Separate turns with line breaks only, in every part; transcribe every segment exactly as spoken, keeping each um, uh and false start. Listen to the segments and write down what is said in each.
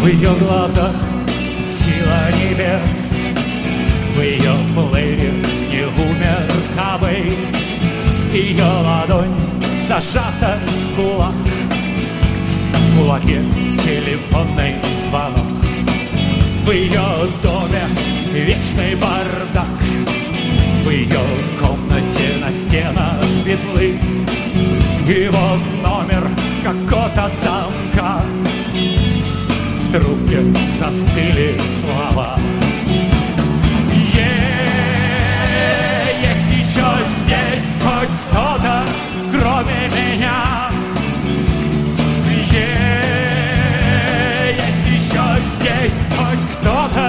В ее глазах сила небес, в ее плеере не умер Кобейн. Ее ладонь зажата в кулак, в кулаке телефонный звонок. В ее доме вечный бардак, в ее комнате на стенах петлы. Его номер как код от замка, в трубке застыли слова. Есть еще здесь хоть кто-то, кроме меня. Есть еще здесь хоть кто-то.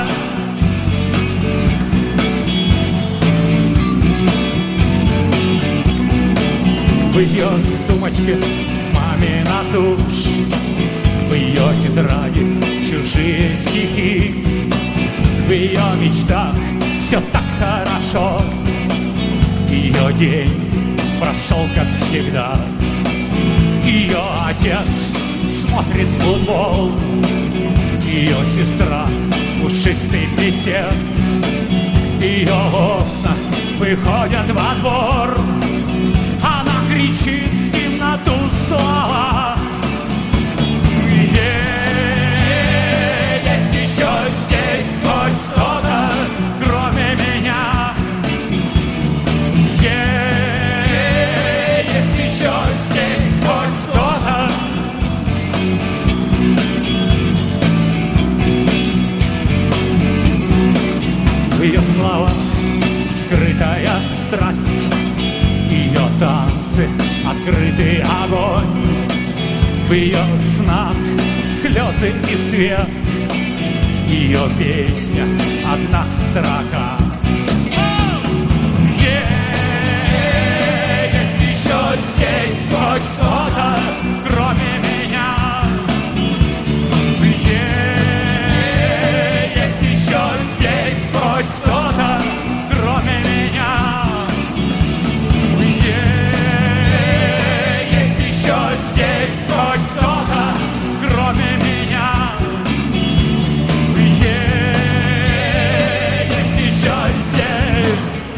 В ее сумочке мамина тушь, в ее тетради чужие стихи. В ее мечтах все так хорошо, ее день прошел как всегда. Ее отец смотрит футбол, ее сестра пушистый писец. Ее окна выходят во двор, она кричит в темноту слова. Есть еще здесь хоть кто-то, кроме меня. Есть еще здесь хоть кто-то. В ее словах скрытая страсть, ее танцы открытый огонь. В ее снах слезы и свет, ее песня одна строка. Есть еще здесь хоть кто-то, кроме меня. Есть еще здесь хоть кто-то, кроме меня. Есть еще здесь хоть кто-то, кроме меня. Есть еще здесь.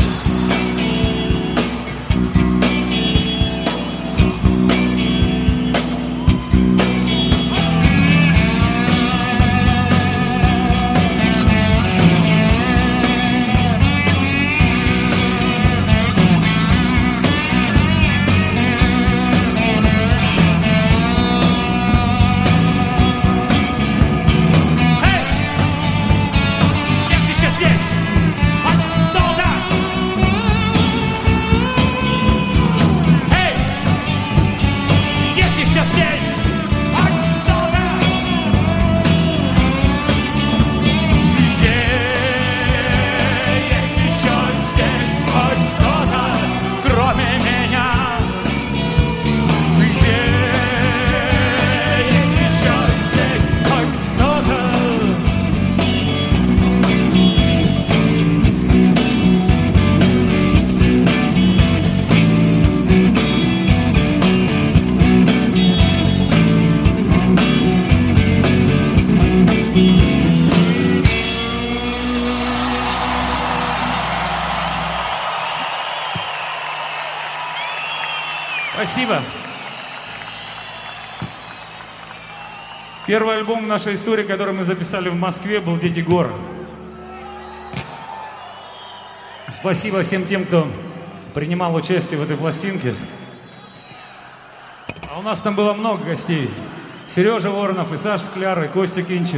Спасибо. Первый альбом нашей истории, который мы записали в Москве, был «Дети гор». Спасибо всем тем, кто принимал участие в этой пластинке. А у нас там было много гостей. Сережа Воронов, и Саша Скляр, и Костя Кинчев.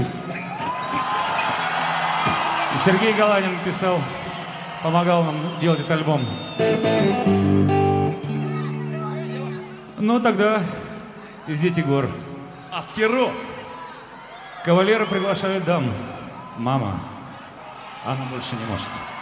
И Сергей Галанин писал, помогал нам делать этот альбом. Ну, тогда из «Дети гор».
Аскеру.
Кавалеры приглашают дам. Мама, она больше не может.